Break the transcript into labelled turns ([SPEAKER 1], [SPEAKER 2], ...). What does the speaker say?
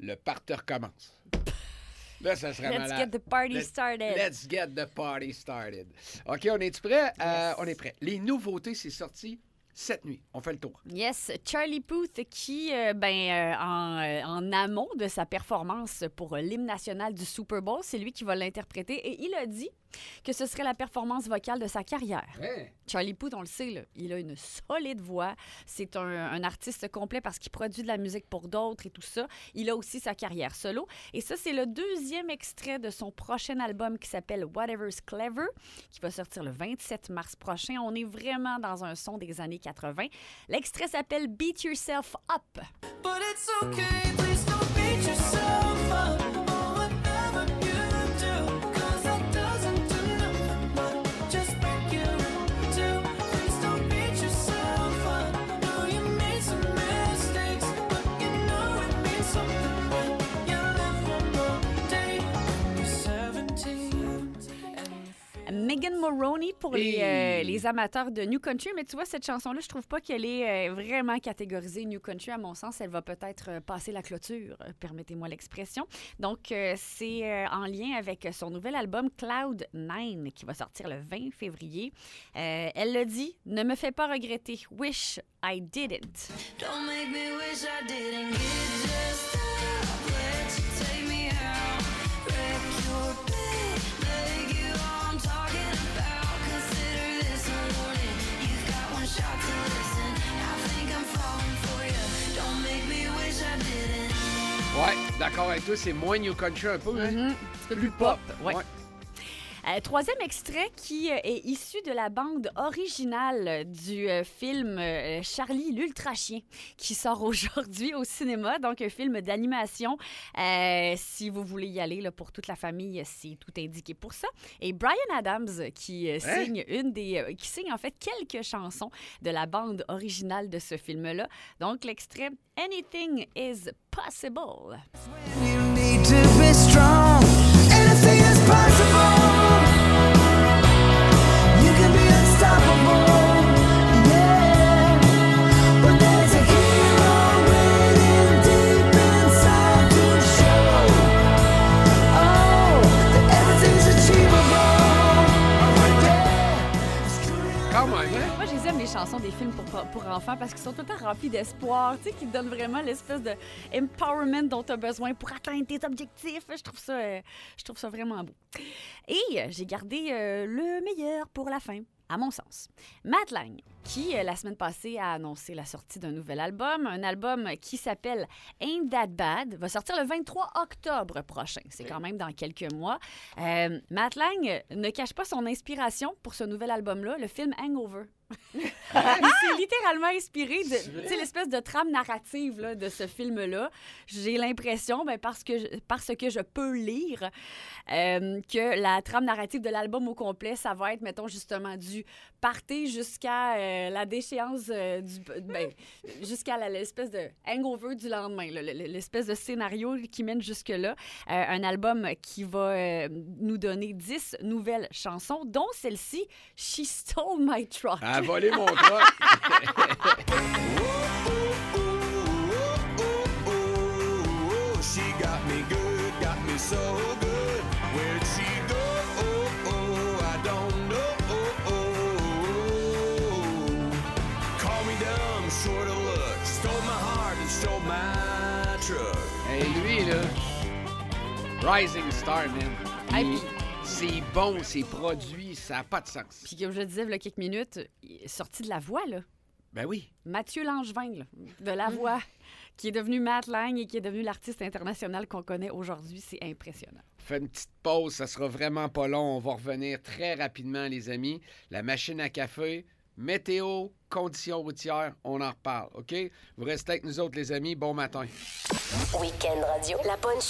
[SPEAKER 1] le party recommence. Là, ça serait malade.
[SPEAKER 2] Let's get the party started.
[SPEAKER 1] Let's get the party started. OK, on est prêt? Yes. On est prêt. Les nouveautés, c'est sorti cette nuit. On fait le tour.
[SPEAKER 2] Yes, Charlie Puth qui, en amont de sa performance pour l'hymne national du Super Bowl, c'est lui qui va l'interpréter et il a dit que ce serait la performance vocale de sa carrière.
[SPEAKER 1] Hey.
[SPEAKER 2] Charlie Puth, on le sait, là, il a une solide voix. C'est un artiste complet parce qu'il produit de la musique pour d'autres et tout ça. Il a aussi sa carrière solo. Et ça, c'est le deuxième extrait de son prochain album qui s'appelle Whatever's Clever, qui va sortir le 27 mars prochain. On est vraiment dans un son des années 80. L'extrait s'appelle Beat Yourself Up.
[SPEAKER 3] But it's okay, please don't beat yourself up.
[SPEAKER 2] Megan Moroney pour les amateurs de New Country. Mais tu vois, cette chanson-là, je trouve pas qu'elle est vraiment catégorisée New Country. À mon sens, elle va peut-être passer la clôture, permettez-moi l'expression. Donc, c'est en lien avec son nouvel album Cloud9 qui va sortir le 20 février. Elle le dit, « Ne me fais pas regretter. Wish I didn't. »
[SPEAKER 3] Don't make me wish I didn't get just up. Let you take me out. Wreck your bed. Make you all I'm talking about. Consider this a warning. You've got one shot to listen. I think I'm falling for you. Don't make me wish I didn't.
[SPEAKER 1] Ouais, d'accord avec toi, c'est moins New Country un peu, hein?
[SPEAKER 2] Un petit peu plus pop. Ouais.
[SPEAKER 1] Ouais.
[SPEAKER 2] Troisième extrait qui est issu de la bande originale du film Charlie l'Ultra-Chien qui sort aujourd'hui au cinéma, donc un film d'animation. Si vous voulez y aller là, pour toute la famille, c'est tout indiqué pour ça. Et Bryan Adams qui signe qui signe en fait quelques chansons de la bande originale de ce film-là. Donc l'extrait Anything is Possible.
[SPEAKER 3] You need to be strong. Anything is possible. You can be unstoppable. Yeah. But there's a hero waiting deep inside to show. Oh, that everything's achievable. Yeah.
[SPEAKER 1] Quand même, hein?
[SPEAKER 2] Moi, je les aime, les chansons des films pour enfants parce qu'ils sont tout le temps remplis d'espoir, tu sais, qui te donnent vraiment l'espèce de empowerment dont tu as besoin pour atteindre tes objectifs. Je trouve ça vraiment beau. Et j'ai gardé le meilleur pour la fin, à mon sens. Matt Lang, qui, la semaine passée, a annoncé la sortie d'un nouvel album, un album qui s'appelle Ain't That Bad, va sortir le 23 octobre prochain. C'est quand même dans quelques mois. Matt Lang ne cache pas son inspiration pour ce nouvel album-là, le film Hangover. Il s'est littéralement inspiré de l'espèce de trame narrative là, de ce film-là. J'ai l'impression, parce que je peux lire, que la trame narrative de l'album au complet, ça va être, mettons, justement, du party jusqu'à la déchéance jusqu'à l'espèce de hangover du lendemain, là, l'espèce de scénario qui mène jusque-là. Un album qui va nous donner 10 nouvelles chansons, dont celle-ci, She Stole My Truck.
[SPEAKER 1] À voler mon truck.
[SPEAKER 4] She got me good, got me so good. Where'd she go? I don't know. Call me dumb, short of luck. Stole my heart and stole my truck.
[SPEAKER 1] Et lui, là, Rising Star, man. C'est bon, c'est produit, ça n'a pas de sens.
[SPEAKER 2] Puis comme je disais il y a quelques minutes, sorti de la voix, là.
[SPEAKER 1] Ben oui.
[SPEAKER 2] Mathieu Langevin, là, de la voix, qui est devenu Matt Lang et qui est devenu l'artiste international qu'on connaît aujourd'hui. C'est impressionnant.
[SPEAKER 1] Fais une petite pause, ça sera vraiment pas long. On va revenir très rapidement, les amis. La machine à café, météo, conditions routières, on en reparle, OK? Vous restez avec nous autres, les amis. Bon matin.
[SPEAKER 5] Week-end Radio, la punch